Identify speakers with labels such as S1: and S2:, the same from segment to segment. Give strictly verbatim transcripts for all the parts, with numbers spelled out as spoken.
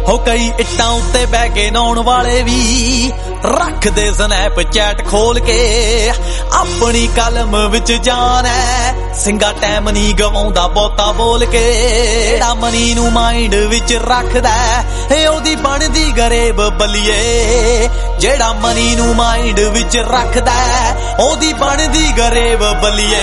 S1: हो कई इट्टां उत्ते बह के नौण वाले भी रखदे स्नैपचैट खोल के अपनी कलम विच जान है सिंगा टाइम नहीं गवाउंदा बहुता बोल के जेड़ा मनी नू माइंड विच रखदा है ओदी बनदी गरीब बलिए जेड़ा मनी नू माइंड विच रखदा है ओदी बनदी गरीब बलिए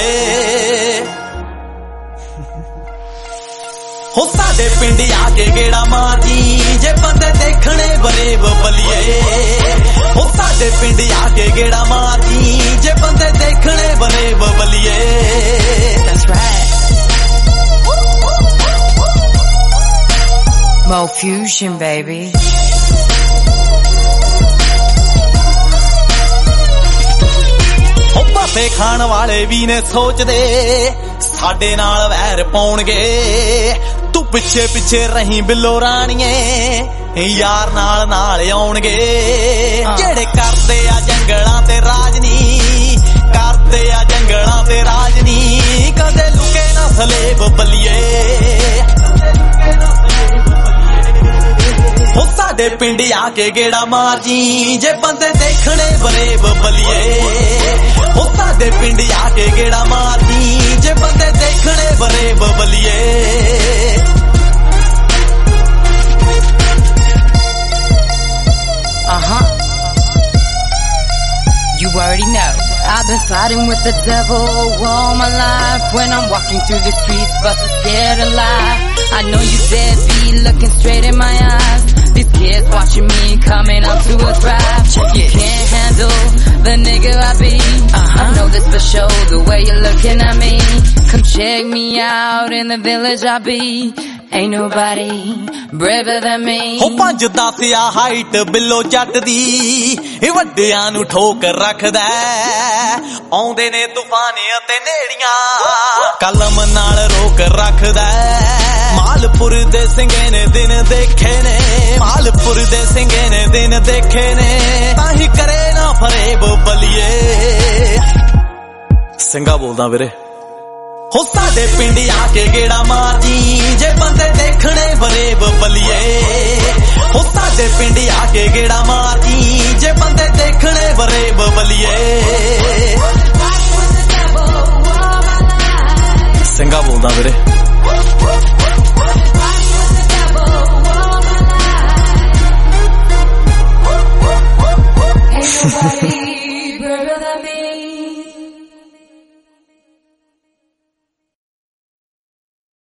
S1: हो साडे पिंड आके गेड़ा मारदी जे बंदे देखने बरेब बलिए हो साडे पिंड आके गेड़ा मारदी जे बंदे देखने बरेब बलिए That's right
S2: Mo Fusion baby
S1: हो पासे खान वाले भी ने सोचदे साडे नाल वैर पाउणगे तू पिछे पिछे रही बिल्लो राणीए यार नाल नाल आउणगे जेड़े करदे आ जंगलां ते राजनी करदे आ जंगलां ते राजनी कदे लुके ना सलेब बलिए हो साडे पिंड आके गेड़ा मार जी जे बंदे देखने बरेब बलिए हो साडे पिंड आके गेड़ा मार जी जे बंदे देखने बरेब बलिए
S2: Uh-huh You already know I've been fighting with the devil all my life When I'm walking through the streets bustin' scared alive I know you deadbeat looking straight in my eyes These kids watching me coming up to a thrive You can't handle the nigga I be uh-huh. I know this for sure the way you're looking at me Come check me out in the village I be Ain't nobody braver than me
S1: हो पंज दसिया height बिल्लो जट दी ए वड्डियां नु ठोक रखदा आउंदे ने तूफान ते नेड़ियां कलम नाल रोक रखदा मालपुर दे सिंगे ने दिन देखे ने मालपुर दे सिंगे ने दिन देखे ने ताही करे ना फरेब बलिए सिंगा बोलदा वीरे हो साडे पिंड आके गेड़ा मारदी जे बंदे देखने बरेब बलिए हो साडे पिंड आके गेड़ा मारदी जे बंदे देखने बरेब बलिए सिंगा बोलदा वीरे
S3: Ain't nobody